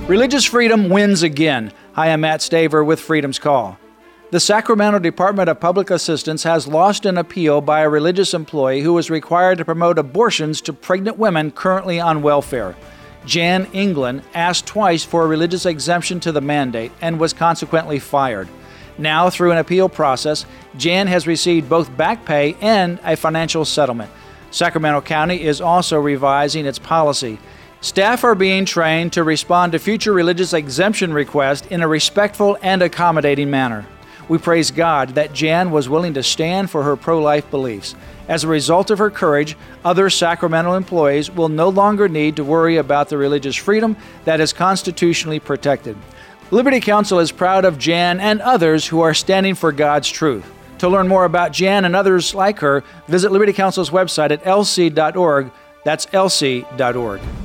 Religious freedom wins again. Hi, I'm Matt Staver with Freedom's Call. The Sacramento Department of Public Assistance has lost an appeal by a religious employee who was required to promote abortions to pregnant women currently on welfare. Jan England asked twice for a religious exemption to the mandate and was consequently fired. Now, through an appeal process, Jan has received both back pay and a financial settlement. Sacramento County is also revising its policy. Staff are being trained to respond to future religious exemption requests in a respectful and accommodating manner. We praise God that Jan was willing to stand for her pro-life beliefs. As a result of her courage, other Sacramento employees will no longer need to worry about the religious freedom that is constitutionally protected. Liberty Counsel is proud of Jan and others who are standing for God's truth. To learn more about Jan and others like her, visit Liberty Counsel's website at lc.org. That's lc.org.